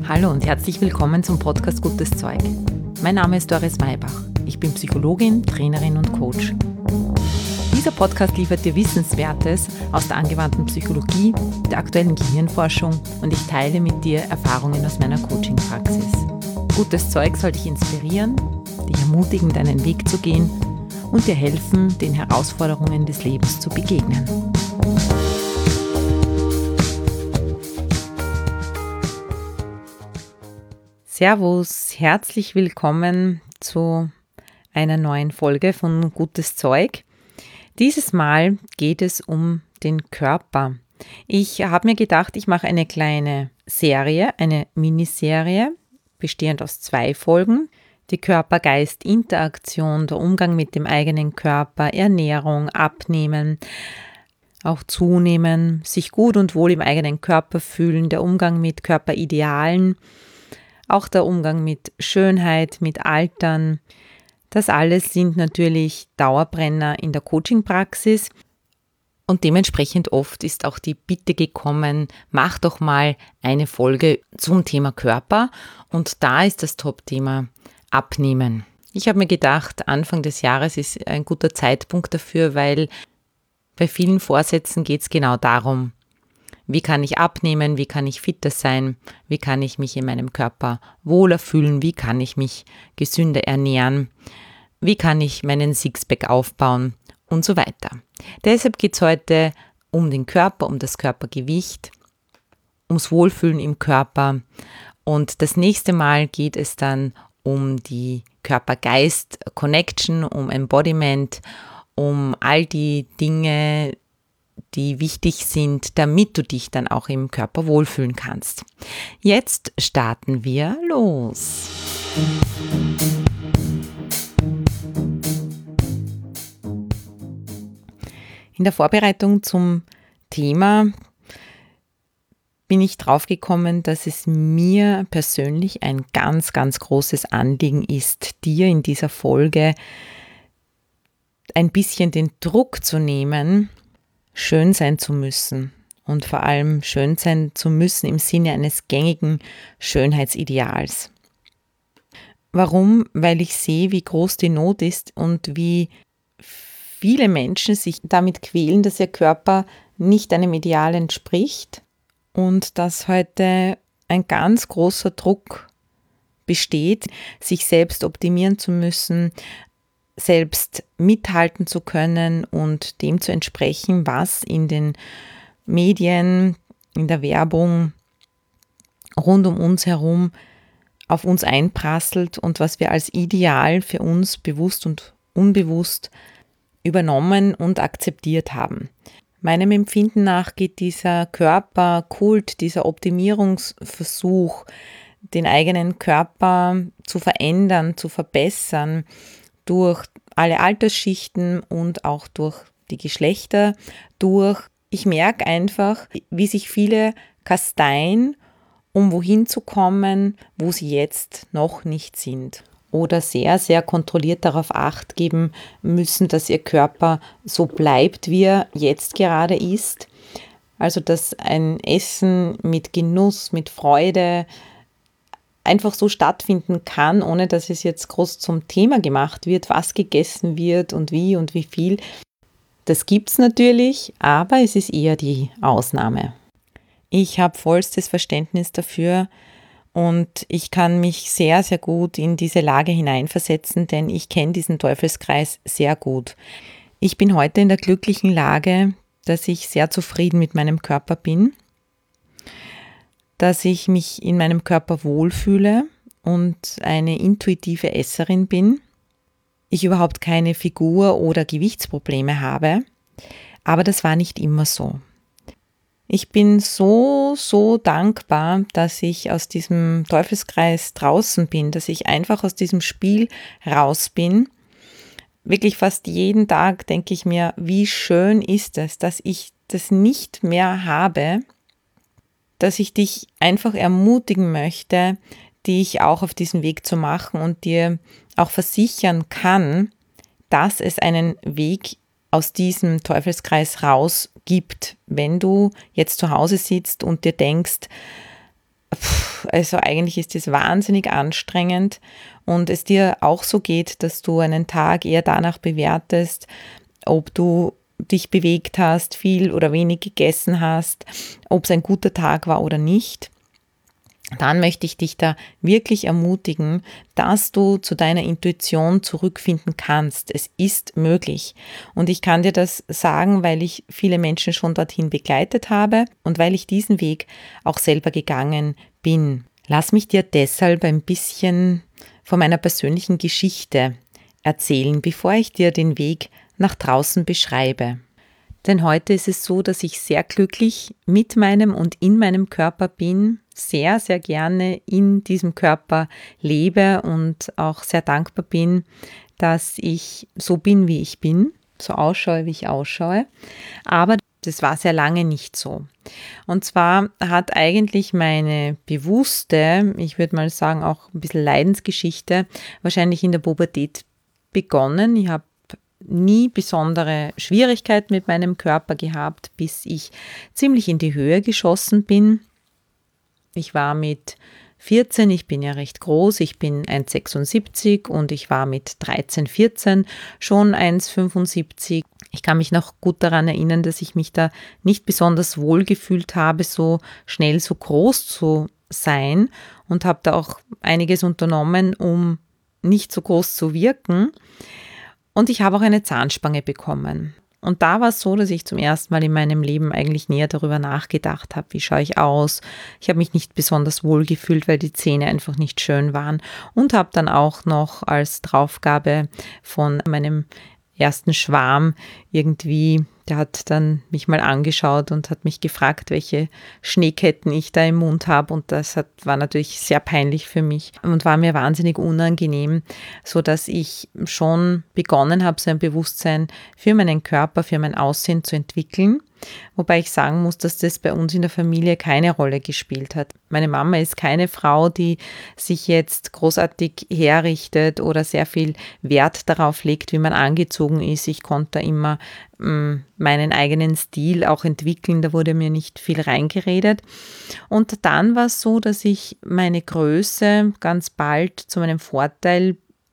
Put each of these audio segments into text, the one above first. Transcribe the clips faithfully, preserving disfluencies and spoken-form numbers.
Hallo und herzlich willkommen zum Podcast Gutes Zeug. Mein Name ist Doris Maybach. Ich bin Psychologin, Trainerin und Coach. Dieser Podcast liefert dir Wissenswertes aus der angewandten Psychologie, der aktuellen Gehirnforschung und ich teile mit dir Erfahrungen aus meiner Coaching-Praxis. Gutes Zeug soll dich inspirieren, dich ermutigen, deinen Weg zu gehen und dir helfen, den Herausforderungen des Lebens zu begegnen. Servus, herzlich willkommen zu einer neuen Folge von Gutes Zeug. Dieses Mal geht es um den Körper. Ich habe mir gedacht, ich mache eine kleine Serie, eine Miniserie, bestehend aus zwei Folgen. Die Körper-Geist-Interaktion, der Umgang mit dem eigenen Körper, Ernährung, Abnehmen, auch Zunehmen, sich gut und wohl im eigenen Körper fühlen, der Umgang mit Körperidealen, auch der Umgang mit Schönheit, mit Altern. Das alles sind natürlich Dauerbrenner in der Coaching-Praxis und dementsprechend oft ist auch die Bitte gekommen, mach doch mal eine Folge zum Thema Körper und da ist das Top-Thema Abnehmen. Ich habe mir gedacht, Anfang des Jahres ist ein guter Zeitpunkt dafür, weil bei vielen Vorsätzen geht es genau darum, wie kann ich abnehmen, wie kann ich fitter sein, wie kann ich mich in meinem Körper wohler fühlen, wie kann ich mich gesünder ernähren, wie kann ich meinen Sixpack aufbauen und so weiter. Deshalb geht es heute um den Körper, um das Körpergewicht, ums Wohlfühlen im Körper und das nächste Mal geht es dann um die Körper-Geist-Connection, um Embodiment, um all die Dinge, die wichtig sind, damit du dich dann auch im Körper wohlfühlen kannst. Jetzt starten wir los. In der Vorbereitung zum Thema bin ich drauf gekommen, dass es mir persönlich ein ganz, ganz großes Anliegen ist, dir in dieser Folge ein bisschen den Druck zu nehmen, schön sein zu müssen und vor allem schön sein zu müssen im Sinne eines gängigen Schönheitsideals. Warum? Weil ich sehe, wie groß die Not ist und wie viele Menschen sich damit quälen, dass ihr Körper nicht einem Ideal entspricht und dass heute ein ganz großer Druck besteht, sich selbst optimieren zu müssen, selbst mithalten zu können und dem zu entsprechen, was in den Medien, in der Werbung rund um uns herum auf uns einprasselt und was wir als Ideal für uns bewusst und unbewusst übernommen und akzeptiert haben. Meinem Empfinden nach geht dieser Körperkult, dieser Optimierungsversuch, den eigenen Körper zu verändern, zu verbessern, durch alle Altersschichten und auch durch die Geschlechter durch. Ich merke einfach, wie sich viele kasteien, um wohin zu kommen, wo sie jetzt noch nicht sind. Oder sehr, sehr kontrolliert darauf Acht geben müssen, dass ihr Körper so bleibt, wie er jetzt gerade ist. Also dass ein Essen mit Genuss, mit Freude einfach so stattfinden kann, ohne dass es jetzt groß zum Thema gemacht wird, was gegessen wird und wie und wie viel. Das gibt es natürlich, aber es ist eher die Ausnahme. Ich habe vollstes Verständnis dafür und ich kann mich sehr, sehr gut in diese Lage hineinversetzen, denn ich kenne diesen Teufelskreis sehr gut. Ich bin heute in der glücklichen Lage, dass ich sehr zufrieden mit meinem Körper bin, dass ich mich in meinem Körper wohlfühle und eine intuitive Esserin bin. Ich überhaupt keine Figur- oder Gewichtsprobleme habe, aber das war nicht immer so. Ich bin so, so dankbar, dass ich aus diesem Teufelskreis draußen bin, dass ich einfach aus diesem Spiel raus bin. Wirklich fast jeden Tag denke ich mir, wie schön ist es, dass ich das nicht mehr habe, dass ich dich einfach ermutigen möchte, dich auch auf diesen Weg zu machen und dir auch versichern kann, dass es einen Weg aus diesem Teufelskreis raus gibt, wenn du jetzt zu Hause sitzt und dir denkst, Also eigentlich ist es wahnsinnig anstrengend und es dir auch so geht, dass du einen Tag eher danach bewertest, ob du dich bewegt hast, viel oder wenig gegessen hast, ob es ein guter Tag war oder nicht, dann möchte ich dich da wirklich ermutigen, dass du zu deiner Intuition zurückfinden kannst. Es ist möglich. Und ich kann dir das sagen, weil ich viele Menschen schon dorthin begleitet habe und weil ich diesen Weg auch selber gegangen bin. Lass mich dir deshalb ein bisschen von meiner persönlichen Geschichte erzählen, bevor ich dir den Weg nach draußen beschreibe. Denn heute ist es so, dass ich sehr glücklich mit meinem und in meinem Körper bin, sehr, sehr gerne in diesem Körper lebe und auch sehr dankbar bin, dass ich so bin, wie ich bin, so ausschaue, wie ich ausschaue. Aber das war sehr lange nicht so. Und zwar hat eigentlich meine bewusste, ich würde mal sagen auch ein bisschen Leidensgeschichte, wahrscheinlich in der Pubertät begonnen. Ich habe nie besondere Schwierigkeiten mit meinem Körper gehabt, bis ich ziemlich in die Höhe geschossen bin. Ich war mit vierzehn, ich bin ja recht groß, ich bin eins Komma sechsundsiebzig und ich war mit dreizehn, vierzehn schon eins Komma fünfundsiebzig. Ich kann mich noch gut daran erinnern, dass ich mich da nicht besonders wohl gefühlt habe, so schnell so groß zu sein und habe da auch einiges unternommen, um nicht so groß zu wirken. Und ich habe auch eine Zahnspange bekommen. Und da war es so, dass ich zum ersten Mal in meinem Leben eigentlich näher darüber nachgedacht habe, wie schaue ich aus. Ich habe mich nicht besonders wohl gefühlt, weil die Zähne einfach nicht schön waren. Und habe dann auch noch als Draufgabe von meinem ersten Schwarm irgendwie, der hat dann mich mal angeschaut und hat mich gefragt, welche Schneeketten ich da im Mund habe, und das hat, war natürlich sehr peinlich für mich und war mir wahnsinnig unangenehm, so dass ich schon begonnen habe, so ein Bewusstsein für meinen Körper, für mein Aussehen zu entwickeln. Wobei ich sagen muss, dass das bei uns in der Familie keine Rolle gespielt hat. Meine Mama ist keine Frau, die sich jetzt großartig herrichtet oder sehr viel Wert darauf legt, wie man angezogen ist. Ich konnte immer mh, meinen eigenen Stil auch entwickeln, da wurde mir nicht viel reingeredet. Und dann war es so, dass ich meine Größe ganz bald zu meinem Vorteil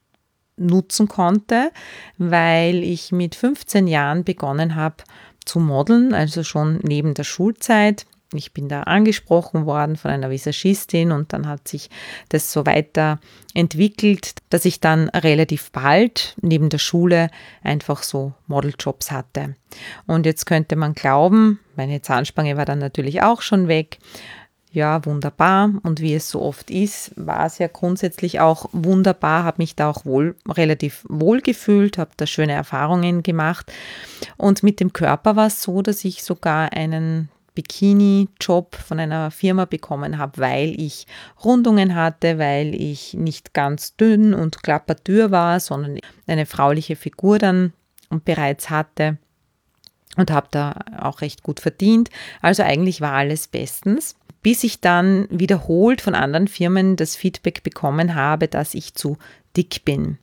nutzen konnte, weil ich mit fünfzehn Jahren begonnen habe zu modeln, also schon neben der Schulzeit. Ich bin da angesprochen worden von einer Visagistin und dann hat sich das so weiter entwickelt, dass ich dann relativ bald neben der Schule einfach so Modeljobs hatte. Und jetzt könnte man glauben, meine Zahnspange war dann natürlich auch schon weg. Ja, wunderbar. Und wie es so oft ist, war es ja grundsätzlich auch wunderbar, habe mich da auch wohl, relativ wohl gefühlt, habe da schöne Erfahrungen gemacht. Und mit dem Körper war es so, dass ich sogar einen Bikini-Job von einer Firma bekommen habe, weil ich Rundungen hatte, weil ich nicht ganz dünn und klappertür war, sondern eine frauliche Figur dann bereits hatte und habe da auch recht gut verdient. Also eigentlich war alles bestens, bis ich dann wiederholt von anderen Firmen das Feedback bekommen habe, dass ich zu dick bin.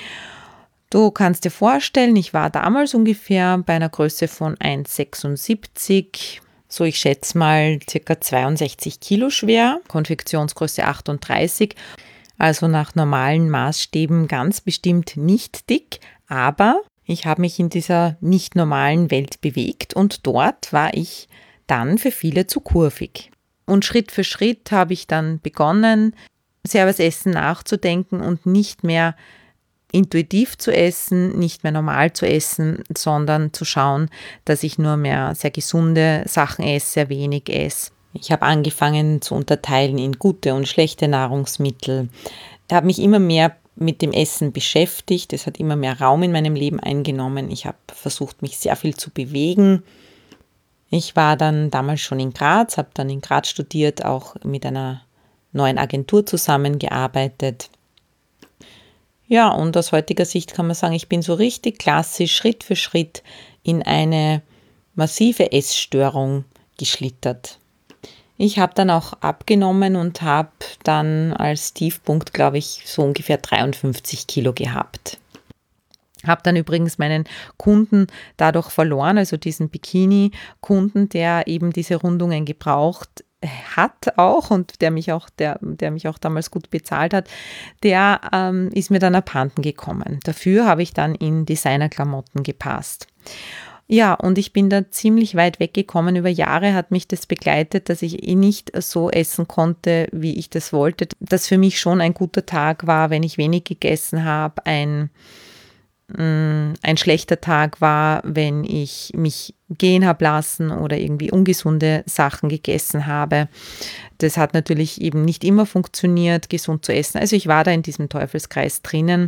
Du kannst dir vorstellen, ich war damals ungefähr bei einer Größe von eins Komma sechsundsiebzig, so ich schätze mal ca. zweiundsechzig Kilo schwer, Konfektionsgröße achtunddreißig, also nach normalen Maßstäben ganz bestimmt nicht dick, aber ich habe mich in dieser nicht normalen Welt bewegt und dort war ich dann für viele zu kurvig. Und Schritt für Schritt habe ich dann begonnen, sehr über das Essen nachzudenken und nicht mehr intuitiv zu essen, nicht mehr normal zu essen, sondern zu schauen, dass ich nur mehr sehr gesunde Sachen esse, sehr wenig esse. Ich habe angefangen zu unterteilen in gute und schlechte Nahrungsmittel. Ich habe mich immer mehr mit dem Essen beschäftigt. Es hat immer mehr Raum in meinem Leben eingenommen. Ich habe versucht, mich sehr viel zu bewegen. Ich war dann damals schon in Graz, habe dann in Graz studiert, auch mit einer neuen Agentur zusammengearbeitet. Ja, und aus heutiger Sicht kann man sagen, ich bin so richtig klassisch Schritt für Schritt in eine massive Essstörung geschlittert. Ich habe dann auch abgenommen und habe dann als Tiefpunkt, glaube ich, so ungefähr dreiundfünfzig Kilo gehabt. Habe dann übrigens meinen Kunden dadurch verloren, also diesen Bikini-Kunden, der eben diese Rundungen gebraucht hat auch und der mich auch, der, der mich auch damals gut bezahlt hat, der ähm, ist mir dann abhanden gekommen. Dafür habe ich dann in Designerklamotten gepasst. Ja, und ich bin da ziemlich weit weggekommen. Über Jahre hat mich das begleitet, dass ich eh nicht so essen konnte, wie ich das wollte. Dass für mich schon ein guter Tag war, wenn ich wenig gegessen habe, ein ein schlechter Tag war, wenn ich mich gehen habe lassen oder irgendwie ungesunde Sachen gegessen habe. Das hat natürlich eben nicht immer funktioniert, gesund zu essen. Also ich war da in diesem Teufelskreis drinnen.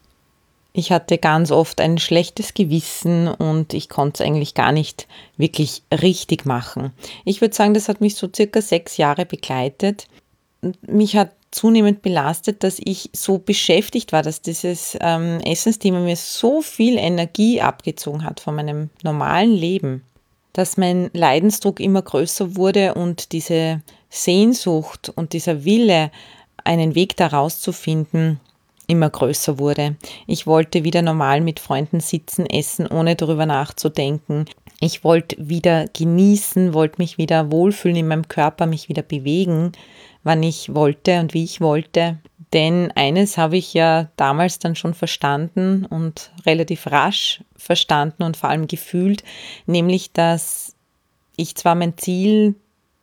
Ich hatte ganz oft ein schlechtes Gewissen und ich konnte es eigentlich gar nicht wirklich richtig machen. Ich würde sagen, das hat mich so circa sechs Jahre begleitet. Mich hat zunehmend belastet, dass ich so beschäftigt war, dass dieses ähm, Essensthema mir so viel Energie abgezogen hat von meinem normalen Leben, dass mein Leidensdruck immer größer wurde und diese Sehnsucht und dieser Wille, einen Weg daraus zu finden, immer größer wurde. Ich wollte wieder normal mit Freunden sitzen, essen, ohne darüber nachzudenken. Ich wollte wieder genießen, wollte mich wieder wohlfühlen in meinem Körper, mich wieder bewegen, wann ich wollte und wie ich wollte. Denn eines habe ich ja damals dann schon verstanden und relativ rasch verstanden und vor allem gefühlt, nämlich, dass ich zwar mein Ziel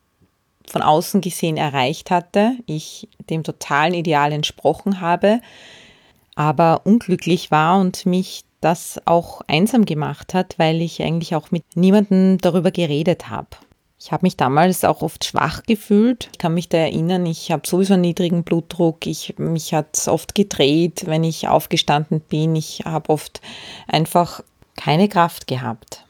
von außen gesehen erreicht hatte, ich dem totalen Ideal entsprochen habe, aber unglücklich war und mich das auch einsam gemacht hat, weil ich eigentlich auch mit niemandem darüber geredet habe. Ich habe mich damals auch oft schwach gefühlt. Ich kann mich da erinnern, ich habe sowieso einen niedrigen Blutdruck. Ich, mich hat es oft gedreht, wenn ich aufgestanden bin. Ich habe oft einfach keine Kraft gehabt.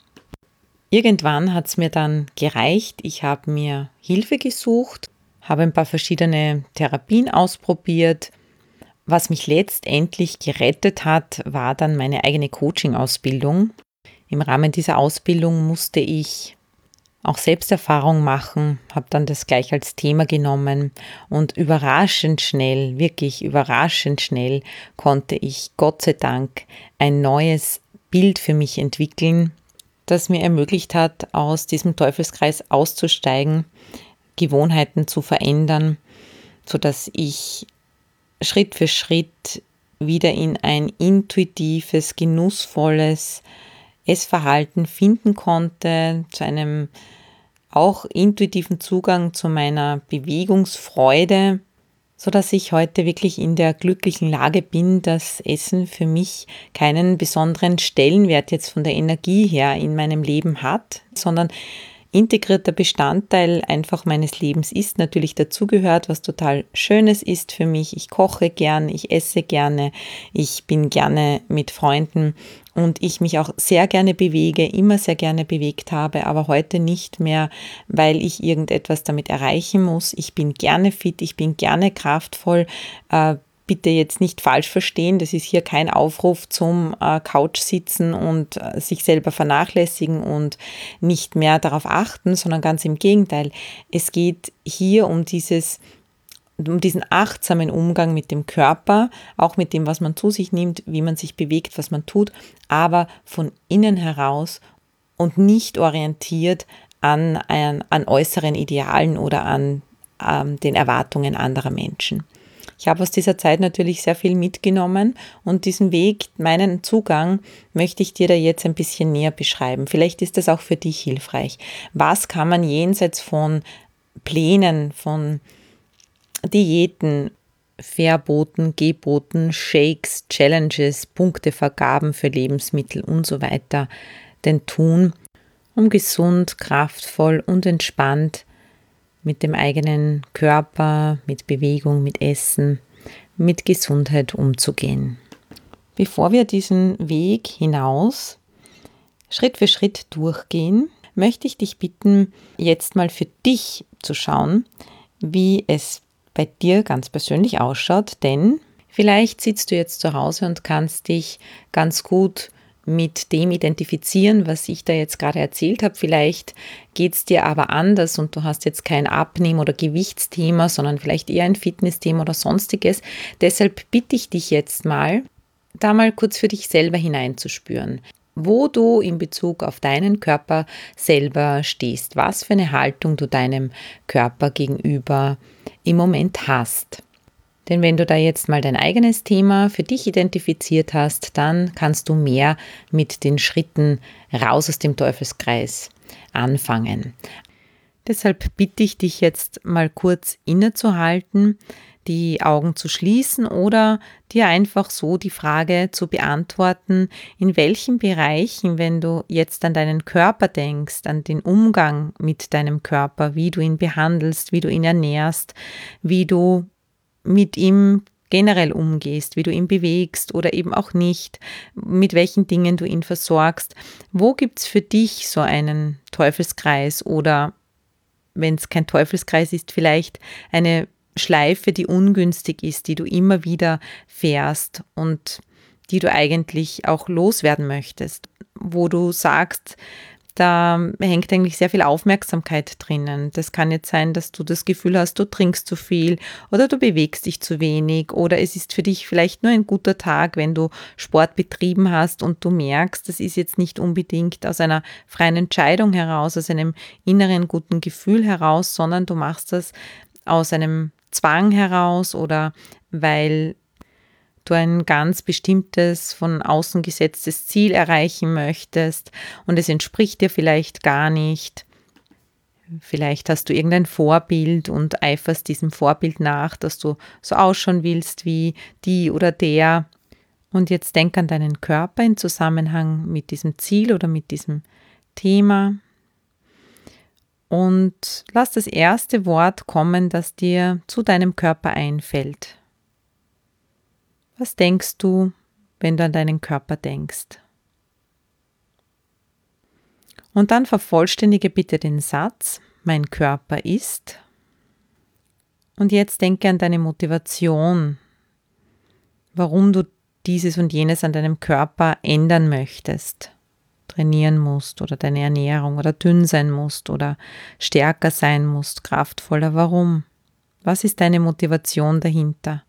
Irgendwann hat es mir dann gereicht. Ich habe mir Hilfe gesucht, habe ein paar verschiedene Therapien ausprobiert. Was mich letztendlich gerettet hat, war dann meine eigene Coaching-Ausbildung. Im Rahmen dieser Ausbildung musste ich auch Selbsterfahrung machen, habe dann das gleich als Thema genommen und überraschend schnell, wirklich überraschend schnell konnte ich Gott sei Dank ein neues Bild für mich entwickeln, das mir ermöglicht hat, aus diesem Teufelskreis auszusteigen, Gewohnheiten zu verändern, sodass ich Schritt für Schritt wieder in ein intuitives, genussvolles Essverhalten finden konnte, zu einem auch intuitiven Zugang zu meiner Bewegungsfreude, sodass ich heute wirklich in der glücklichen Lage bin, dass Essen für mich keinen besonderen Stellenwert jetzt von der Energie her in meinem Leben hat, sondern integrierter Bestandteil einfach meines Lebens ist, natürlich dazugehört, was total Schönes ist für mich. Ich koche gern, ich esse gerne, ich bin gerne mit Freunden und ich mich auch sehr gerne bewege, immer sehr gerne bewegt habe, aber heute nicht mehr, weil ich irgendetwas damit erreichen muss. Ich bin gerne fit, ich bin gerne kraftvoll. Äh, Bitte jetzt nicht falsch verstehen, das ist hier kein Aufruf zum äh, Couchsitzen und äh, sich selber vernachlässigen und nicht mehr darauf achten, sondern ganz im Gegenteil. Es geht hier um dieses, um diesen achtsamen Umgang mit dem Körper, auch mit dem, was man zu sich nimmt, wie man sich bewegt, was man tut, aber von innen heraus und nicht orientiert an, an, an äußeren Idealen oder an ähm, den Erwartungen anderer Menschen. Ich habe aus dieser Zeit natürlich sehr viel mitgenommen und diesen Weg, meinen Zugang, möchte ich dir da jetzt ein bisschen näher beschreiben. Vielleicht ist das auch für dich hilfreich. Was kann man jenseits von Plänen, von Diäten, Verboten, Geboten, Shakes, Challenges, Punktevergaben für Lebensmittel und so weiter denn tun, um gesund, kraftvoll und entspannt mit dem eigenen Körper, mit Bewegung, mit Essen, mit Gesundheit umzugehen. Bevor wir diesen Weg hinaus Schritt für Schritt durchgehen, möchte ich dich bitten, jetzt mal für dich zu schauen, wie es bei dir ganz persönlich ausschaut, denn vielleicht sitzt du jetzt zu Hause und kannst dich ganz gut mit dem identifizieren, was ich da jetzt gerade erzählt habe. Vielleicht geht es dir aber anders und du hast jetzt kein Abnehmen- oder Gewichtsthema, sondern vielleicht eher ein Fitnessthema oder sonstiges. Deshalb bitte ich dich jetzt mal, da mal kurz für dich selber hineinzuspüren. wo du in Bezug auf deinen Körper selber stehst, was für eine Haltung du deinem Körper gegenüber im Moment hast. Denn wenn du da jetzt mal dein eigenes Thema für dich identifiziert hast, dann kannst du mehr mit den Schritten raus aus dem Teufelskreis anfangen. Deshalb bitte ich dich jetzt mal kurz innezuhalten, die Augen zu schließen oder dir einfach so die Frage zu beantworten, in welchen Bereichen, wenn du jetzt an deinen Körper denkst, an den Umgang mit deinem Körper, wie du ihn behandelst, wie du ihn ernährst, wie du mit ihm generell umgehst, wie du ihn bewegst oder eben auch nicht, mit welchen Dingen du ihn versorgst. Wo gibt es für dich so einen Teufelskreis oder, wenn es kein Teufelskreis ist, vielleicht eine Schleife, die ungünstig ist, die du immer wieder fährst und die du eigentlich auch loswerden möchtest, wo du sagst, da hängt eigentlich sehr viel Aufmerksamkeit drinnen. Das kann jetzt sein, dass du das Gefühl hast, du trinkst zu viel oder du bewegst dich zu wenig oder es ist für dich vielleicht nur ein guter Tag, wenn du Sport betrieben hast und du merkst, das ist jetzt nicht unbedingt aus einer freien Entscheidung heraus, aus einem inneren guten Gefühl heraus, sondern du machst das aus einem Zwang heraus oder weil du ein ganz bestimmtes, von außen gesetztes Ziel erreichen möchtest und es entspricht dir vielleicht gar nicht. Vielleicht hast du irgendein Vorbild und eiferst diesem Vorbild nach, dass du so ausschauen willst wie die oder der. Und jetzt denk an deinen Körper in Zusammenhang mit diesem Ziel oder mit diesem Thema. Und lass das erste Wort kommen, das dir zu deinem Körper einfällt. Was denkst du, wenn du an deinen Körper denkst? Und dann vervollständige bitte den Satz, mein Körper ist. Und jetzt denke an deine Motivation, warum du dieses und jenes an deinem Körper ändern möchtest, trainieren musst oder deine Ernährung oder dünn sein musst oder stärker sein musst, kraftvoller. Warum? Was ist deine Motivation dahinter?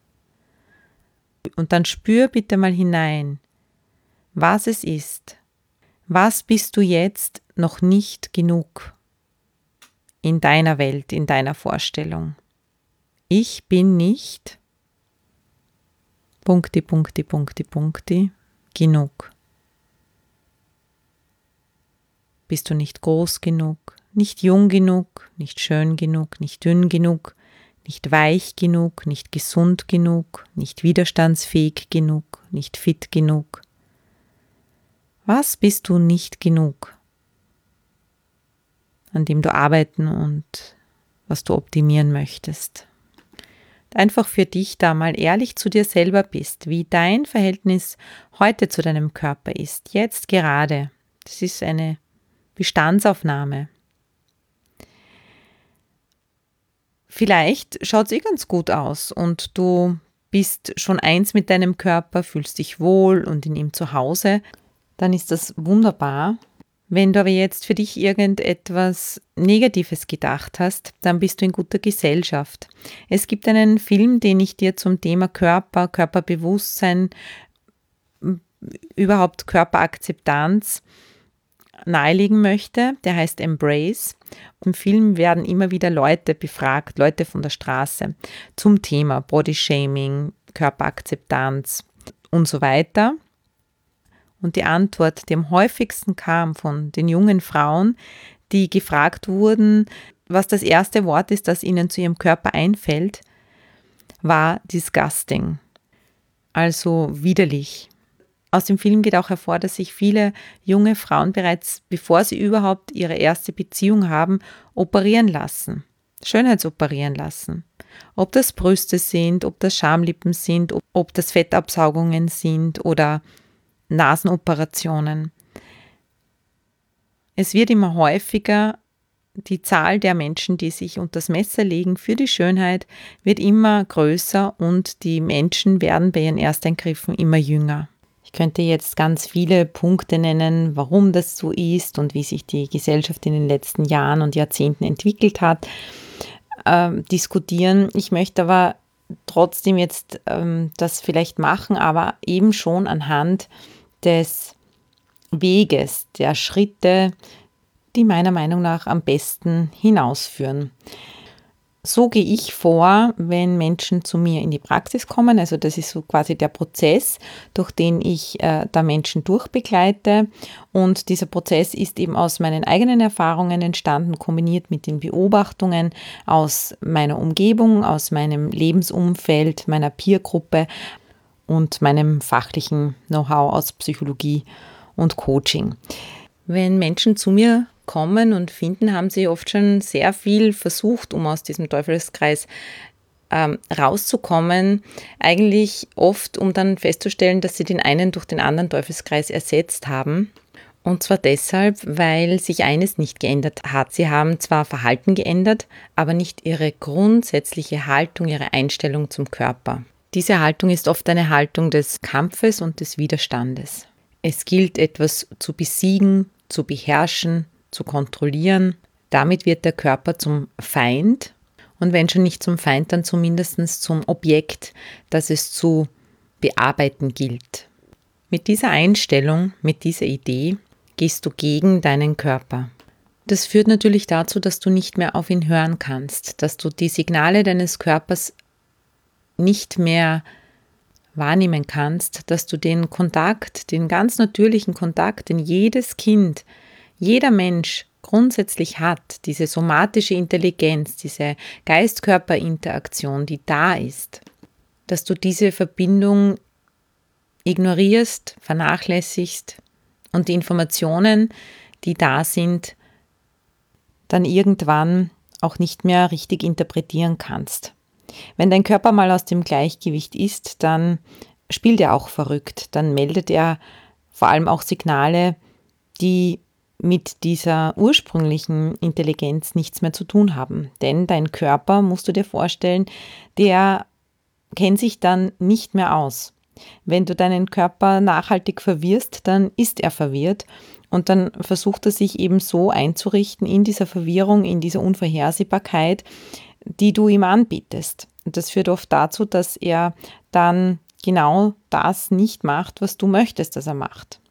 Und dann spür bitte mal hinein, was es ist. Was bist du jetzt noch nicht genug in deiner Welt, in deiner Vorstellung? Ich bin nicht Punkti, Punkti, Punkti, Punkti genug. Bist du nicht groß genug, nicht jung genug, nicht schön genug, nicht dünn genug, nicht weich genug, nicht gesund genug, nicht widerstandsfähig genug, nicht fit genug? Was bist du nicht genug, an dem du arbeiten und was du optimieren möchtest? Einfach für dich da mal ehrlich zu dir selber bist, wie dein Verhältnis heute zu deinem Körper ist, jetzt gerade. Das ist eine Bestandsaufnahme. Vielleicht schaut es eh ganz gut aus und du bist schon eins mit deinem Körper, fühlst dich wohl und in ihm zu Hause, dann ist das wunderbar. Wenn du aber jetzt für dich irgendetwas Negatives gedacht hast, dann bist du in guter Gesellschaft. Es gibt einen Film, den ich dir zum Thema Körper, Körperbewusstsein, überhaupt Körperakzeptanz nahelegen möchte, der heißt Embrace. Im Film werden immer wieder Leute befragt, Leute von der Straße, zum Thema Bodyshaming, Körperakzeptanz und so weiter. Und die Antwort, die am häufigsten kam von den jungen Frauen, die gefragt wurden, was das erste Wort ist, das ihnen zu ihrem Körper einfällt, war disgusting, also widerlich. Aus dem Film geht auch hervor, dass sich viele junge Frauen bereits, bevor sie überhaupt ihre erste Beziehung haben, operieren lassen, Schönheitsoperieren lassen. Ob das Brüste sind, ob das Schamlippen sind, ob, ob das Fettabsaugungen sind oder Nasenoperationen. Es wird immer häufiger, die Zahl der Menschen, die sich unter das Messer legen für die Schönheit, wird immer größer und die Menschen werden bei ihren Ersteingriffen immer jünger. Ich könnte jetzt ganz viele Punkte nennen, warum das so ist und wie sich die Gesellschaft in den letzten Jahren und Jahrzehnten entwickelt hat, äh, diskutieren. Ich möchte aber trotzdem jetzt ähm, das vielleicht machen, aber eben schon anhand des Weges, der Schritte, die meiner Meinung nach am besten hinausführen. So gehe ich vor, wenn Menschen zu mir in die Praxis kommen. Also das ist so quasi der Prozess, durch den ich äh, da Menschen durchbegleite. Und dieser Prozess ist eben aus meinen eigenen Erfahrungen entstanden, kombiniert mit den Beobachtungen aus meiner Umgebung, aus meinem Lebensumfeld, meiner Peergruppe und meinem fachlichen Know-how aus Psychologie und Coaching. Wenn Menschen zu mir kommen und finden, haben sie oft schon sehr viel versucht, um aus diesem Teufelskreis ähm, rauszukommen. Eigentlich oft, um dann festzustellen, dass sie den einen durch den anderen Teufelskreis ersetzt haben. Und zwar deshalb, weil sich eines nicht geändert hat. Sie haben zwar Verhalten geändert, aber nicht ihre grundsätzliche Haltung, ihre Einstellung zum Körper. Diese Haltung ist oft eine Haltung des Kampfes und des Widerstandes. Es gilt, etwas zu besiegen, zu beherrschen, zu kontrollieren. Damit wird der Körper zum Feind und wenn schon nicht zum Feind, dann zumindest zum Objekt, das es zu bearbeiten gilt. Mit dieser Einstellung, mit dieser Idee gehst du gegen deinen Körper. Das führt natürlich dazu, dass du nicht mehr auf ihn hören kannst, dass du die Signale deines Körpers nicht mehr wahrnehmen kannst, dass du den Kontakt, den ganz natürlichen Kontakt, den jedes Kind, jeder Mensch grundsätzlich hat, diese somatische Intelligenz, diese Geist-Körper-Interaktion, die da ist, dass du diese Verbindung ignorierst, vernachlässigst und die Informationen, die da sind, dann irgendwann auch nicht mehr richtig interpretieren kannst. Wenn dein Körper mal aus dem Gleichgewicht ist, dann spielt er auch verrückt, dann meldet er vor allem auch Signale, die mit dieser ursprünglichen Intelligenz nichts mehr zu tun haben. Denn dein Körper, musst du dir vorstellen, der kennt sich dann nicht mehr aus. Wenn du deinen Körper nachhaltig verwirrst, dann ist er verwirrt und dann versucht er sich eben so einzurichten in dieser Verwirrung, in dieser Unvorhersehbarkeit, die du ihm anbietest. Und das führt oft dazu, dass er dann genau das nicht macht, was du möchtest, dass er macht.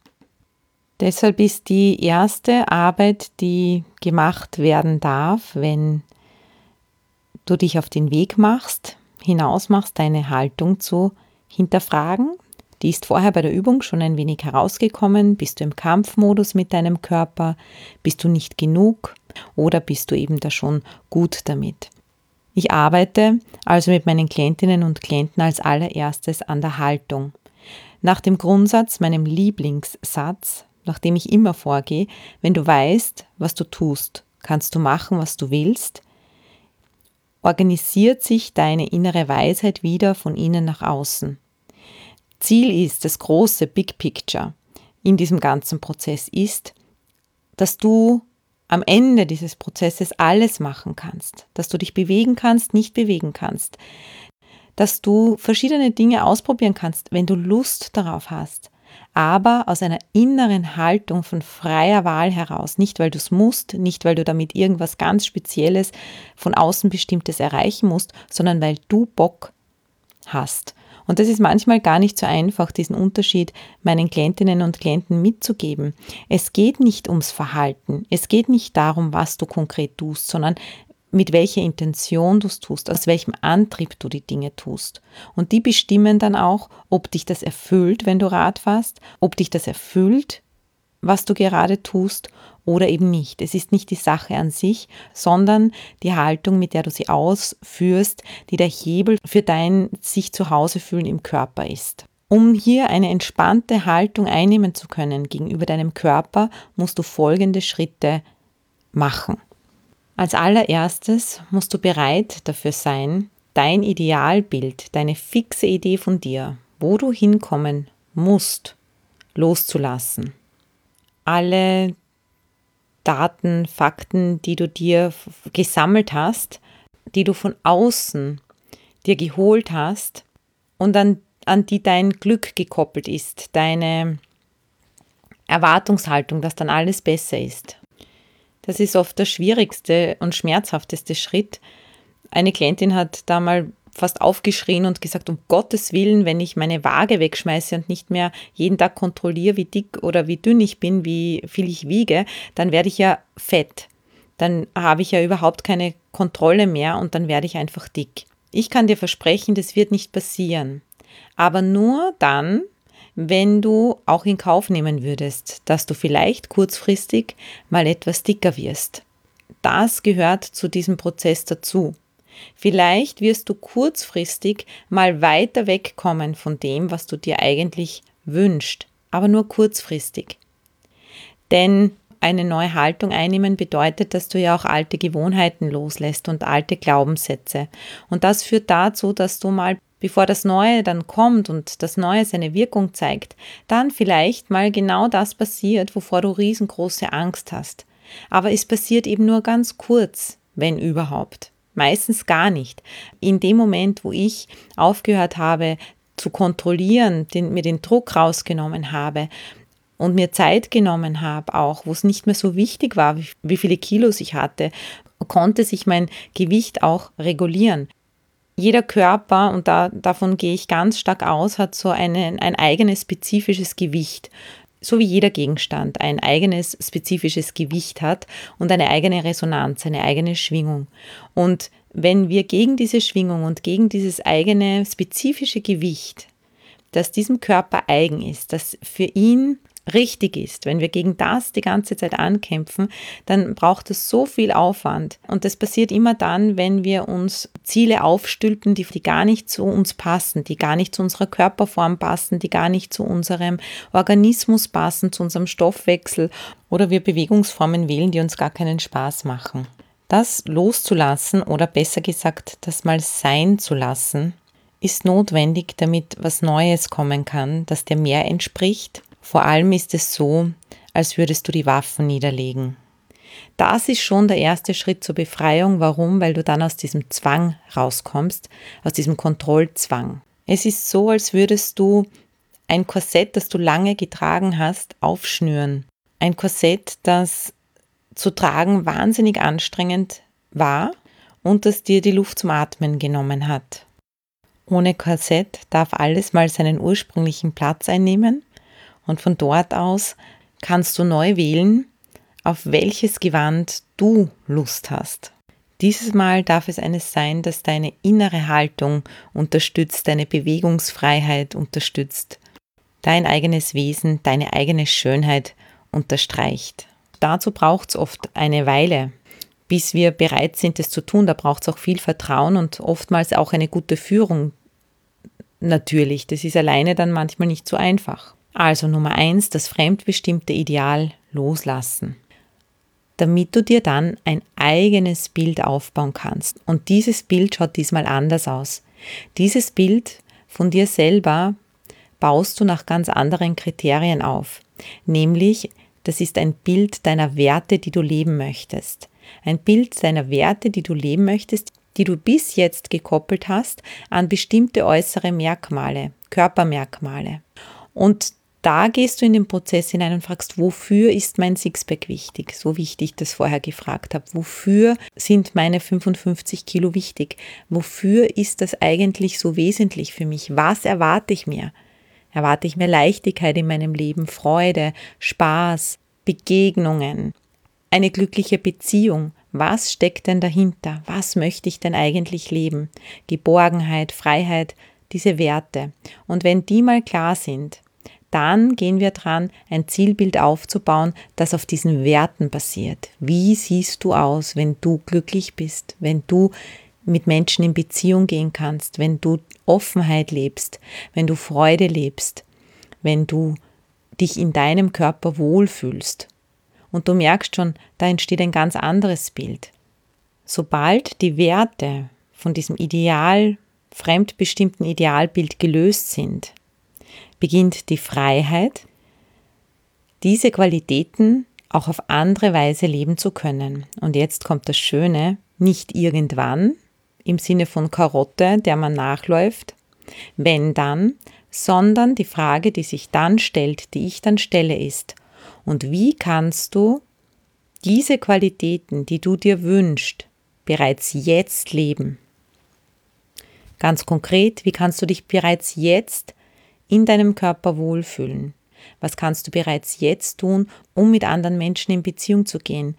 Deshalb ist die erste Arbeit, die gemacht werden darf, wenn du dich auf den Weg machst, hinaus machst, deine Haltung zu hinterfragen. Die ist vorher bei der Übung schon ein wenig herausgekommen. Bist du im Kampfmodus mit deinem Körper? Bist du nicht genug? Oder bist du eben da schon gut damit? Ich arbeite also mit meinen Klientinnen und Klienten als allererstes an der Haltung. Nach dem Grundsatz, meinem Lieblingssatz, nach dem ich immer vorgehe, wenn du weißt, was du tust, kannst du machen, was du willst, organisiert sich deine innere Weisheit wieder von innen nach außen. Ziel ist, das große Big Picture in diesem ganzen Prozess ist, dass du am Ende dieses Prozesses alles machen kannst, dass du dich bewegen kannst, nicht bewegen kannst, dass du verschiedene Dinge ausprobieren kannst, wenn du Lust darauf hast, aber aus einer inneren Haltung von freier Wahl heraus, nicht weil du es musst, nicht weil du damit irgendwas ganz Spezielles von außen Bestimmtes erreichen musst, sondern weil du Bock hast. Und das ist manchmal gar nicht so einfach, diesen Unterschied meinen Klientinnen und Klienten mitzugeben. Es geht nicht ums Verhalten, es geht nicht darum, was du konkret tust, sondern mit welcher Intention du es tust, aus welchem Antrieb du die Dinge tust. Und die bestimmen dann auch, ob dich das erfüllt, wenn du Rad fährst, ob dich das erfüllt, was du gerade tust oder eben nicht. Es ist nicht die Sache an sich, sondern die Haltung, mit der du sie ausführst, die der Hebel für dein sich zu Hause fühlen im Körper ist. Um hier eine entspannte Haltung einnehmen zu können gegenüber deinem Körper, musst du folgende Schritte machen. Als allererstes musst du bereit dafür sein, dein Idealbild, deine fixe Idee von dir, wo du hinkommen musst, loszulassen. Alle Daten, Fakten, die du dir gesammelt hast, die du von außen dir geholt hast und an, an die dein Glück gekoppelt ist, deine Erwartungshaltung, dass dann alles besser ist. Das ist oft der schwierigste und schmerzhafteste Schritt. Eine Klientin hat da mal fast aufgeschrien und gesagt, um Gottes Willen, wenn ich meine Waage wegschmeiße und nicht mehr jeden Tag kontrolliere, wie dick oder wie dünn ich bin, wie viel ich wiege, dann werde ich ja fett. Dann habe ich ja überhaupt keine Kontrolle mehr und dann werde ich einfach dick. Ich kann dir versprechen, das wird nicht passieren. Aber nur dann, wenn du auch in Kauf nehmen würdest, dass du vielleicht kurzfristig mal etwas dicker wirst. Das gehört zu diesem Prozess dazu. Vielleicht wirst du kurzfristig mal weiter wegkommen von dem, was du dir eigentlich wünschst, aber nur kurzfristig. Denn eine neue Haltung einnehmen bedeutet, dass du ja auch alte Gewohnheiten loslässt und alte Glaubenssätze. Und das führt dazu, dass du mal, bevor das Neue dann kommt und das Neue seine Wirkung zeigt, dann vielleicht mal genau das passiert, wovor du riesengroße Angst hast. Aber es passiert eben nur ganz kurz, wenn überhaupt. Meistens gar nicht. In dem Moment, wo ich aufgehört habe zu kontrollieren, den, mir den Druck rausgenommen habe, und mir Zeit genommen habe, auch wo es nicht mehr so wichtig war, wie, wie viele Kilos ich hatte, konnte sich mein Gewicht auch regulieren. Jeder Körper, und da, davon gehe ich ganz stark aus, hat so eine, ein eigenes spezifisches Gewicht. So wie jeder Gegenstand ein eigenes spezifisches Gewicht hat und eine eigene Resonanz, eine eigene Schwingung. Und wenn wir gegen diese Schwingung und gegen dieses eigene spezifische Gewicht, das diesem Körper eigen ist, das für ihn richtig ist, wenn wir gegen das die ganze Zeit ankämpfen, dann braucht es so viel Aufwand. Und das passiert immer dann, wenn wir uns Ziele aufstülpen, die, die gar nicht zu uns passen, die gar nicht zu unserer Körperform passen, die gar nicht zu unserem Organismus passen, zu unserem Stoffwechsel, oder wir Bewegungsformen wählen, die uns gar keinen Spaß machen. Das loszulassen oder besser gesagt, das mal sein zu lassen, ist notwendig, damit was Neues kommen kann, das dir mehr entspricht. Vor allem ist es so, als würdest du die Waffen niederlegen. Das ist schon der erste Schritt zur Befreiung. Warum? Weil du dann aus diesem Zwang rauskommst, aus diesem Kontrollzwang. Es ist so, als würdest du ein Korsett, das du lange getragen hast, aufschnüren. Ein Korsett, das zu tragen wahnsinnig anstrengend war und das dir die Luft zum Atmen genommen hat. Ohne Korsett darf alles mal seinen ursprünglichen Platz einnehmen. Und von dort aus kannst du neu wählen, auf welches Gewand du Lust hast. Dieses Mal darf es eines sein, das deine innere Haltung unterstützt, deine Bewegungsfreiheit unterstützt, dein eigenes Wesen, deine eigene Schönheit unterstreicht. Dazu braucht es oft eine Weile, bis wir bereit sind, es zu tun. Da braucht es auch viel Vertrauen und oftmals auch eine gute Führung. Natürlich, das ist alleine dann manchmal nicht so einfach. Also Nummer eins, das fremdbestimmte Ideal loslassen, damit du dir dann ein eigenes Bild aufbauen kannst. Und dieses Bild schaut diesmal anders aus. Dieses Bild von dir selber baust du nach ganz anderen Kriterien auf. Nämlich, das ist ein Bild deiner Werte, die du leben möchtest. Ein Bild deiner Werte, die du leben möchtest, die du bis jetzt gekoppelt hast an bestimmte äußere Merkmale, Körpermerkmale. Und da gehst du in den Prozess hinein und fragst, wofür ist mein Sixpack wichtig? So wie ich dich das vorher gefragt habe. Wofür sind meine fünfundfünfzig Kilo wichtig? Wofür ist das eigentlich so wesentlich für mich? Was erwarte ich mir? Erwarte ich mir Leichtigkeit in meinem Leben, Freude, Spaß, Begegnungen, eine glückliche Beziehung? Was steckt denn dahinter? Was möchte ich denn eigentlich leben? Geborgenheit, Freiheit, diese Werte. Und wenn die mal klar sind, dann gehen wir dran, ein Zielbild aufzubauen, das auf diesen Werten basiert. Wie siehst du aus, wenn du glücklich bist, wenn du mit Menschen in Beziehung gehen kannst, wenn du Offenheit lebst, wenn du Freude lebst, wenn du dich in deinem Körper wohlfühlst? Und du merkst schon, da entsteht ein ganz anderes Bild. Sobald die Werte von diesem Ideal, fremdbestimmten Idealbild gelöst sind, beginnt die Freiheit, diese Qualitäten auch auf andere Weise leben zu können. Und jetzt kommt das Schöne, nicht irgendwann, im Sinne von Karotte, der man nachläuft, wenn dann, sondern die Frage, die sich dann stellt, die ich dann stelle, ist, und wie kannst du diese Qualitäten, die du dir wünschst, bereits jetzt leben? Ganz konkret, wie kannst du dich bereits jetzt in deinem Körper wohlfühlen? Was kannst du bereits jetzt tun, um mit anderen Menschen in Beziehung zu gehen?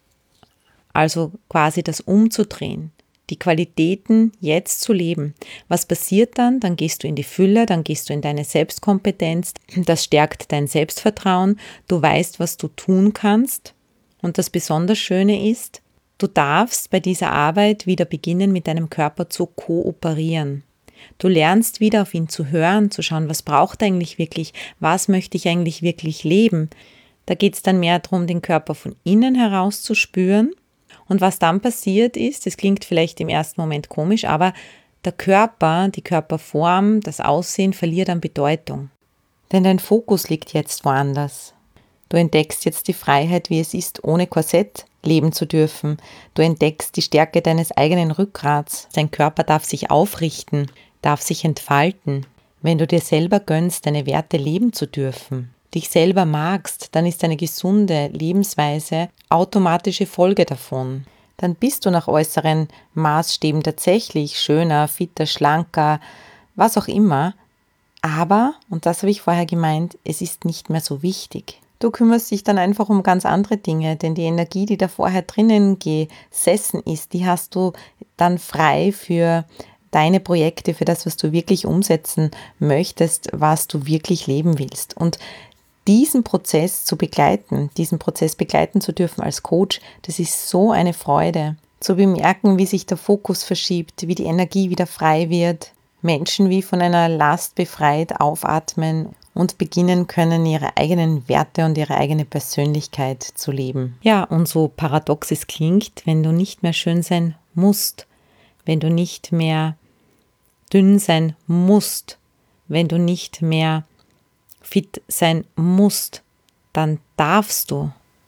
Also quasi das umzudrehen, die Qualitäten jetzt zu leben. Was passiert dann? Dann gehst du in die Fülle, dann gehst du in deine Selbstkompetenz, das stärkt dein Selbstvertrauen, du weißt, was du tun kannst. Und das besonders Schöne ist, du darfst bei dieser Arbeit wieder beginnen, mit deinem Körper zu kooperieren. Du lernst wieder auf ihn zu hören, zu schauen, was braucht er eigentlich wirklich, was möchte ich eigentlich wirklich leben. Da geht es dann mehr darum, den Körper von innen heraus zu spüren. Und was dann passiert ist, das klingt vielleicht im ersten Moment komisch, aber der Körper, die Körperform, das Aussehen verliert an Bedeutung. Denn dein Fokus liegt jetzt woanders. Du entdeckst jetzt die Freiheit, wie es ist, ohne Korsett leben zu dürfen. Du entdeckst die Stärke deines eigenen Rückgrats. Dein Körper darf sich aufrichten, darf sich entfalten. Wenn du dir selber gönnst, deine Werte leben zu dürfen, dich selber magst, dann ist eine gesunde Lebensweise automatische Folge davon. Dann bist du nach äußeren Maßstäben tatsächlich schöner, fitter, schlanker, was auch immer. Aber, und das habe ich vorher gemeint, es ist nicht mehr so wichtig. Du kümmerst dich dann einfach um ganz andere Dinge, denn die Energie, die da vorher drinnen gesessen ist, die hast du dann frei für deine Projekte, für das, was du wirklich umsetzen möchtest, was du wirklich leben willst. Und diesen Prozess zu begleiten, diesen Prozess begleiten zu dürfen als Coach, das ist so eine Freude. Zu bemerken, wie sich der Fokus verschiebt, wie die Energie wieder frei wird, Menschen wie von einer Last befreit aufatmen und beginnen können, ihre eigenen Werte und ihre eigene Persönlichkeit zu leben. Ja, und so paradox es klingt, wenn du nicht mehr schön sein musst, wenn du nicht mehr dünn sein musst, wenn du nicht mehr fit sein musst, dann darfst du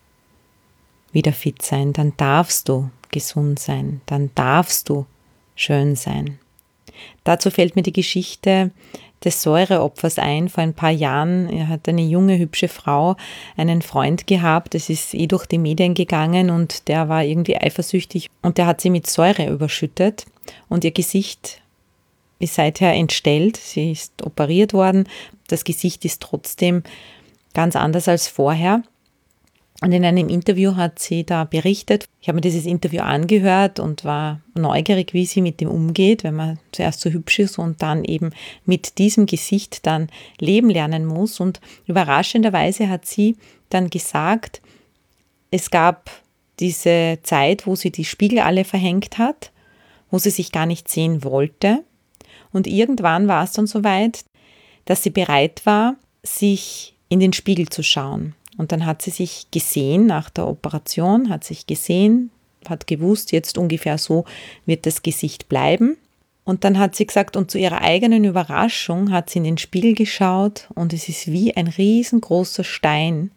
wieder fit sein, dann darfst du gesund sein, dann darfst du schön sein. Dazu fällt mir die Geschichte des Säureopfers ein. Vor ein paar Jahren hat eine junge, hübsche Frau einen Freund gehabt, das ist eh durch die Medien gegangen und der war irgendwie eifersüchtig und der hat sie mit Säure überschüttet und ihr Gesicht ist seither entstellt, sie ist operiert worden, das Gesicht ist trotzdem ganz anders als vorher. Und in einem Interview hat sie da berichtet, ich habe mir dieses Interview angehört und war neugierig, wie sie mit dem umgeht, wenn man zuerst so hübsch ist und dann eben mit diesem Gesicht dann leben lernen muss. Und überraschenderweise hat sie dann gesagt, es gab diese Zeit, wo sie die Spiegel alle verhängt hat, wo sie sich gar nicht sehen wollte. Und irgendwann war es dann so weit, dass sie bereit war, sich in den Spiegel zu schauen. Und dann hat sie sich gesehen nach der Operation, hat sich gesehen, hat gewusst, jetzt ungefähr so wird das Gesicht bleiben. Und dann hat sie gesagt, und zu ihrer eigenen Überraschung hat sie in den Spiegel geschaut und es ist wie ein riesengroßer Stein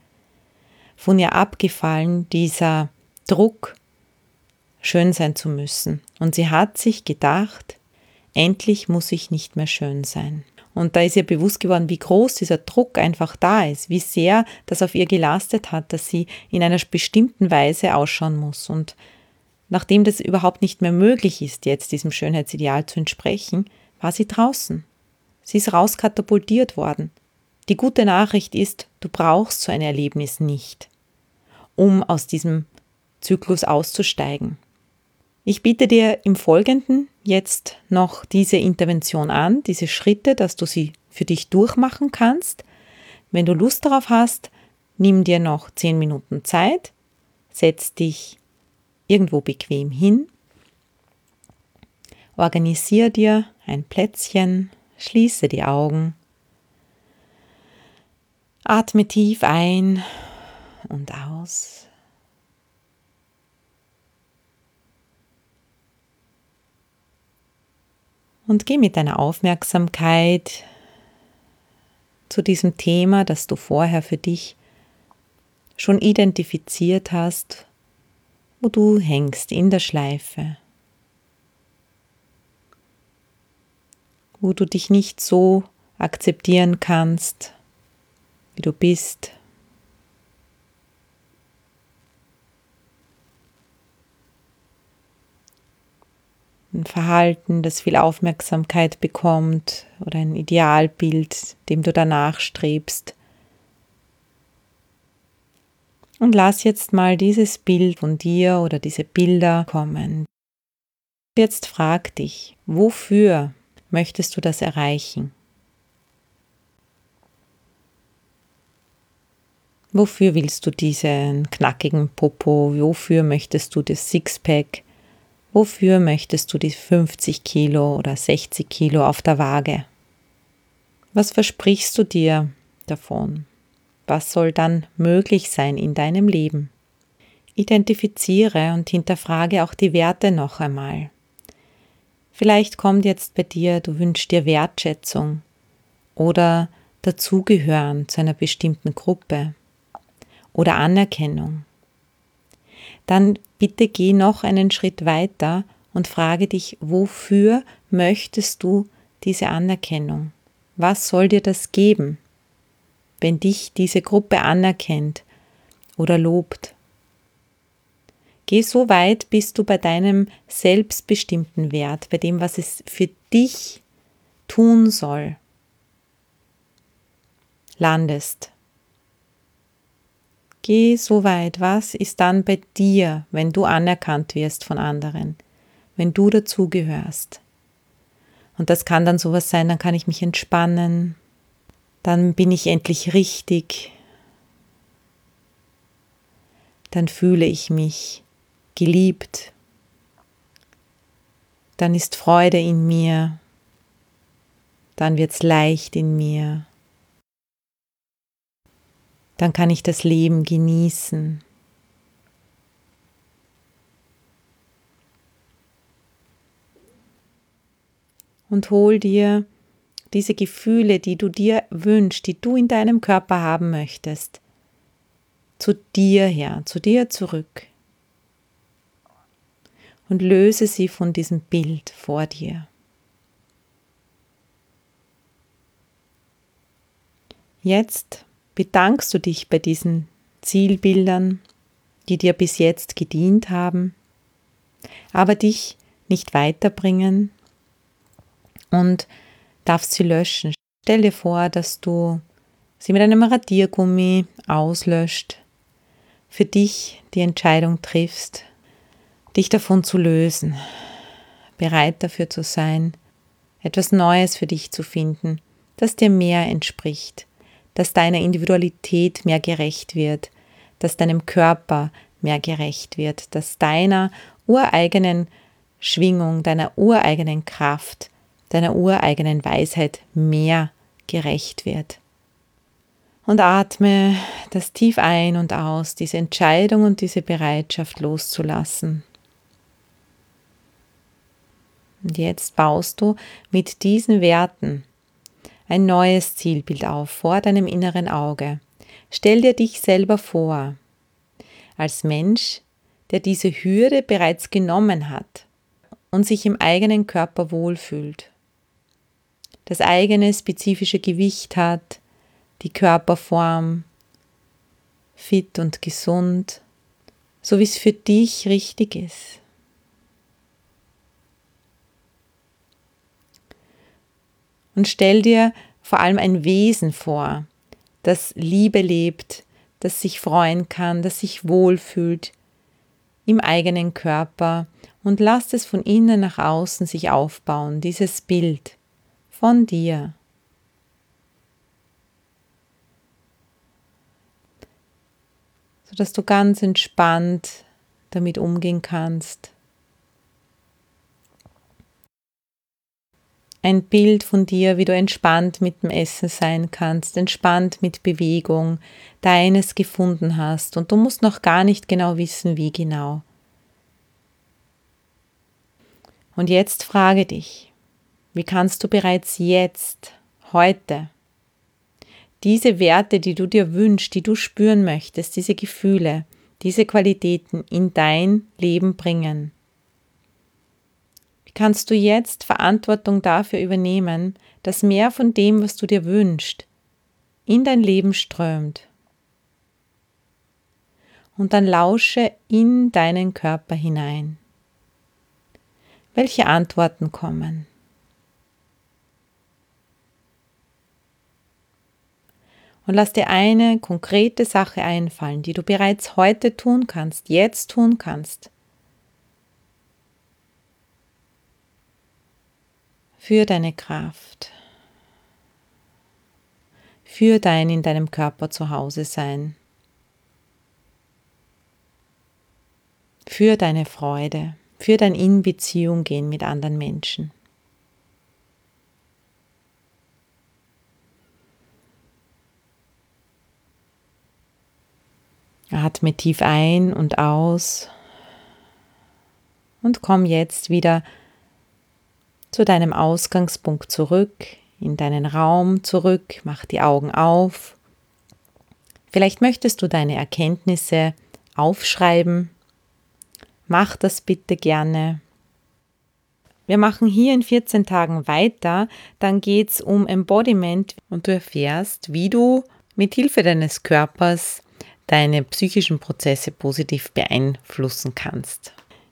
von ihr abgefallen, dieser Druck, schön sein zu müssen. Und sie hat sich gedacht, endlich muss ich nicht mehr schön sein. Und da ist ihr bewusst geworden, wie groß dieser Druck einfach da ist, wie sehr das auf ihr gelastet hat, dass sie in einer bestimmten Weise ausschauen muss. Und nachdem das überhaupt nicht mehr möglich ist, jetzt diesem Schönheitsideal zu entsprechen, war sie draußen. Sie ist rauskatapultiert worden. Die gute Nachricht ist, du brauchst so ein Erlebnis nicht, um aus diesem Zyklus auszusteigen. Ich biete dir im Folgenden jetzt noch diese Intervention an, diese Schritte, dass du sie für dich durchmachen kannst. Wenn du Lust darauf hast, nimm dir noch zehn Minuten Zeit, setz dich irgendwo bequem hin, organisiere dir ein Plätzchen, schließe die Augen, atme tief ein und aus. Und geh mit deiner Aufmerksamkeit zu diesem Thema, das du vorher für dich schon identifiziert hast, wo du hängst in der Schleife, wo du dich nicht so akzeptieren kannst, wie du bist. ein Verhalten, das viel Aufmerksamkeit bekommt oder ein Idealbild, dem du danach strebst. Und lass jetzt mal dieses Bild von dir oder diese Bilder kommen. Jetzt frag dich, wofür möchtest du das erreichen? Wofür willst du diesen knackigen Popo? Wofür möchtest du das Sixpack? Wofür möchtest du die fünfzig Kilo oder sechzig Kilo auf der Waage? Was versprichst du dir davon? Was soll dann möglich sein in deinem Leben? Identifiziere und hinterfrage auch die Werte noch einmal. Vielleicht kommt jetzt bei dir, du wünschst dir Wertschätzung oder Dazugehören zu einer bestimmten Gruppe oder Anerkennung. Dann bitte geh noch einen Schritt weiter und frage dich, wofür möchtest du diese Anerkennung? Was soll dir das geben, wenn dich diese Gruppe anerkennt oder lobt? Geh so weit, bis du bei deinem selbstbestimmten Wert, bei dem, was es für dich tun soll, landest. Geh so weit, was ist dann bei dir, wenn du anerkannt wirst von anderen, wenn du dazugehörst? Und das kann dann sowas sein, dann kann ich mich entspannen, dann bin ich endlich richtig, dann fühle ich mich geliebt, dann ist Freude in mir, dann wird's leicht in mir, dann kann ich das Leben genießen. Und hol dir diese Gefühle, die du dir wünschst, die du in deinem Körper haben möchtest, zu dir her, zu dir zurück. Und löse sie von diesem Bild vor dir. Jetzt bedankst du dich bei diesen Zielbildern, die dir bis jetzt gedient haben, aber dich nicht weiterbringen und darfst sie löschen. Stell dir vor, dass du sie mit einem Radiergummi auslöscht, für dich die Entscheidung triffst, dich davon zu lösen, bereit dafür zu sein, etwas Neues für dich zu finden, das dir mehr entspricht, das deiner Individualität mehr gerecht wird, das deinem Körper mehr gerecht wird, das deiner ureigenen Schwingung, deiner ureigenen Kraft, deiner ureigenen Weisheit mehr gerecht wird. Und atme das tief ein und aus, diese Entscheidung und diese Bereitschaft loszulassen. Und jetzt baust du mit diesen Werten ein neues Zielbild auf vor deinem inneren Auge. Stell dir dich selber vor, als Mensch, der diese Hürde bereits genommen hat und sich im eigenen Körper wohlfühlt, das eigene spezifische Gewicht hat, die Körperform, fit und gesund, so wie es für dich richtig ist. Und stell dir vor allem ein Wesen vor, das Liebe lebt, das sich freuen kann, das sich wohlfühlt im eigenen Körper und lass es von innen nach außen sich aufbauen, dieses Bild von dir. Sodass du ganz entspannt damit umgehen kannst. Ein Bild von dir, wie du entspannt mit dem Essen sein kannst, entspannt mit Bewegung, deines gefunden hast und du musst noch gar nicht genau wissen, wie genau. Und jetzt frage dich, wie kannst du bereits jetzt, heute, diese Werte, die du dir wünschst, die du spüren möchtest, diese Gefühle, diese Qualitäten in dein Leben bringen? Wie kannst du jetzt Verantwortung dafür übernehmen, dass mehr von dem, was du dir wünschst, in dein Leben strömt? Und dann lausche in deinen Körper hinein. welche Antworten kommen. Und lass dir eine konkrete Sache einfallen, die du bereits heute tun kannst, jetzt tun kannst. Für deine Kraft. Für dein in deinem Körper zu Hause sein. Für deine Freude. Für dein In-Beziehung gehen mit anderen Menschen. Atme tief ein und aus und komm jetzt wieder zu deinem Ausgangspunkt zurück, in deinen Raum zurück, mach die Augen auf. Vielleicht möchtest du deine Erkenntnisse aufschreiben. Mach das bitte gerne. Wir machen hier in vierzehn Tagen weiter, dann geht es um Embodiment und du erfährst, wie du mit Hilfe deines Körpers deine psychischen Prozesse positiv beeinflussen kannst.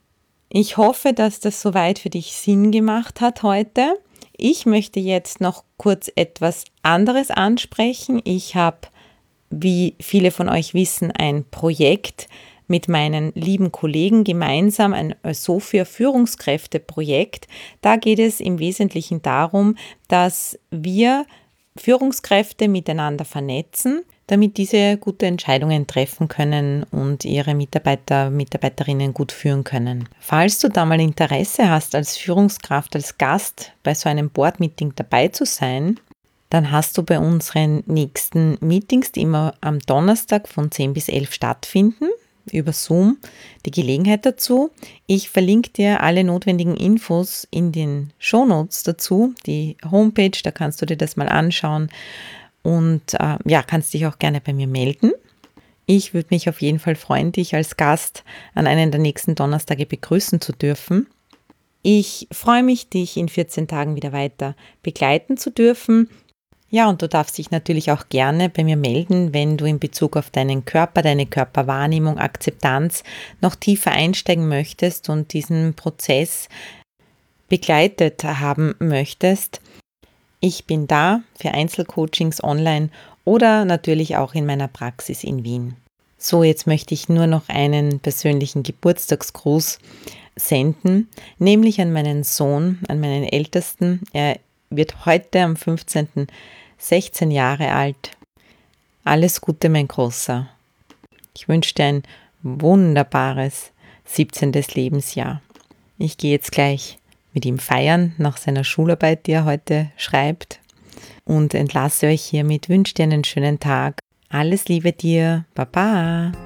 Ich hoffe, dass das soweit für dich Sinn gemacht hat heute. Ich möchte jetzt noch kurz etwas anderes ansprechen. Ich habe, wie viele von euch wissen, ein Projekt mit meinen lieben Kollegen gemeinsam, ein Sophia Führungskräfte-Projekt. Da geht es im Wesentlichen darum, dass wir Führungskräfte miteinander vernetzen, damit diese gute Entscheidungen treffen können und ihre Mitarbeiter, Mitarbeiterinnen gut führen können. Falls du da mal Interesse hast, als Führungskraft, als Gast bei so einem Board-Meeting dabei zu sein, dann hast du bei unseren nächsten Meetings, die immer am Donnerstag von zehn bis elf stattfinden, über Zoom, die Gelegenheit dazu. Ich verlinke dir alle notwendigen Infos in den Shownotes dazu, die Homepage, da kannst du dir das mal anschauen. Und äh, ja, kannst dich auch gerne bei mir melden. Ich würde mich auf jeden Fall freuen, dich als Gast an einem der nächsten Donnerstage begrüßen zu dürfen. Ich freue mich, dich in vierzehn Tagen wieder weiter begleiten zu dürfen. Ja, und du darfst dich natürlich auch gerne bei mir melden, wenn du in Bezug auf deinen Körper, deine Körperwahrnehmung, Akzeptanz noch tiefer einsteigen möchtest und diesen Prozess begleitet haben möchtest. Ich bin da für Einzelcoachings online oder natürlich auch in meiner Praxis in Wien. So, jetzt möchte ich nur noch einen persönlichen Geburtstagsgruß senden, nämlich an meinen Sohn, an meinen Ältesten. Er wird heute am fünfzehnten sechzehn Jahre alt. Alles Gute, mein Großer. Ich wünsche dir ein wunderbares siebzehntes Lebensjahr. Ich gehe jetzt gleich mit ihm feiern nach seiner Schularbeit, die er heute schreibt, und entlasse euch hiermit, wünsche dir einen schönen Tag. Alles Liebe dir, Baba!